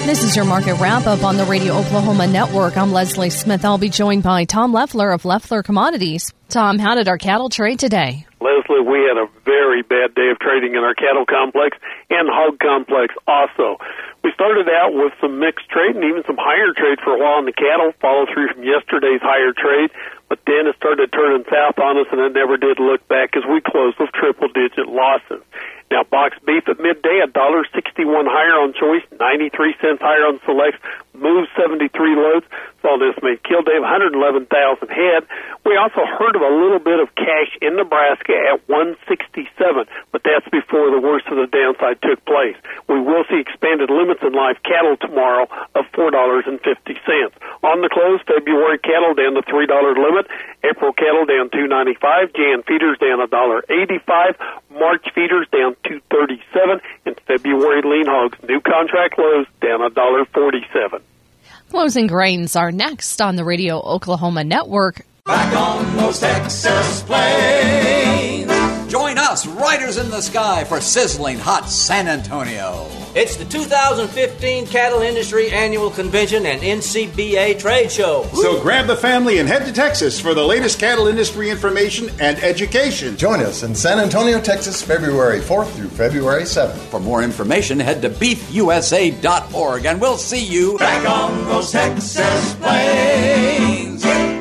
This is your market wrap-up on the Radio Oklahoma Network. I'm Leslie Smith. I'll be joined by Tom Leffler of Leffler Commodities. Tom, how did our cattle trade today? Leslie, we had a very bad day of trading in our cattle complex and hog complex also. We started out with some mixed trade and even some higher trade for a while in the cattle, follow through from yesterday's higher trade, but then it started turning south on us and it never did look back as we closed with triple-digit losses. Now, box beef at midday, $1.61 higher on choice, 93 cents higher on selects, moved 73 loads. Saw this made kill day of 111,000 head. We also heard of a little bit of cash in Nebraska at 167, but that's before the worst of the downside took place. We will see expanded limits in live cattle tomorrow of $4.50. On the close, February cattle down to $3 limit, April cattle down $2.95, Jan feeders down $1.85, March feeders down $2.37, and February lean hogs new contract lows down $1.47. Closing grains are next on the Radio Oklahoma Network. Back on those Texas plains. Join us, Riders in the Sky, for sizzling hot San Antonio. It's the 2015 Cattle Industry Annual Convention and NCBA Trade Show. So grab the family and head to Texas for the latest cattle industry information and education. Join us in San Antonio, Texas, February 4th through February 7th. For more information, head to beefusa.org, and we'll see you back on those Texas plains.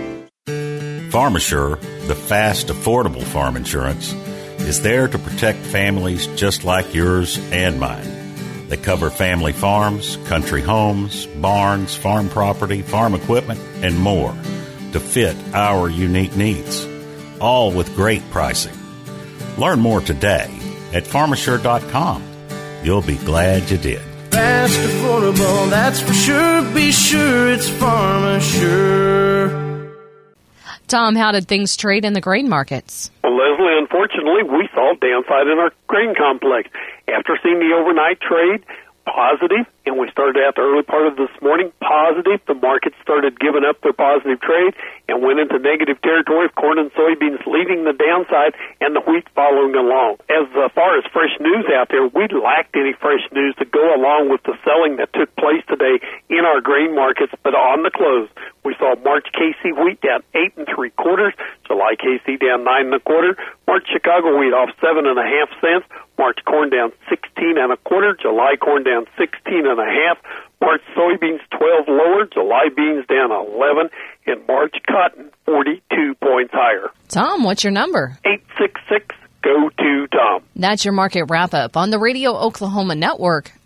PharmaSure, the fast, affordable farm insurance, is there to protect families just like yours and mine. They cover family farms, country homes, barns, farm property, farm equipment, and more to fit our unique needs, all with great pricing. Learn more today at PharmaSure.com. You'll be glad you did. Fast, affordable, that's for sure. Be sure it's PharmaSure. Tom, how did things trade in the grain markets? Well, Leslie, unfortunately, we saw downside in our grain complex. After seeing the overnight trade, positive, and we started out the early part of this morning, positive. The market started giving up their positive trade and went into negative territory, corn and soybeans leading the downside and the wheat following along. As far as fresh news out there, we lacked any fresh news to go along with the selling that took place today in our grain markets, but on the close, we saw March KC wheat down 8 3/4, July KC down 9 1/4, March Chicago wheat off 7.5 cents, March corn down 16 1/4, July corn down 16.5, March soybeans 12 lower, July beans down 11, and March cotton 42 points higher. Tom, what's your number? 866-GO-TO-TOM. That's your market wrap-up on the Radio Oklahoma Network.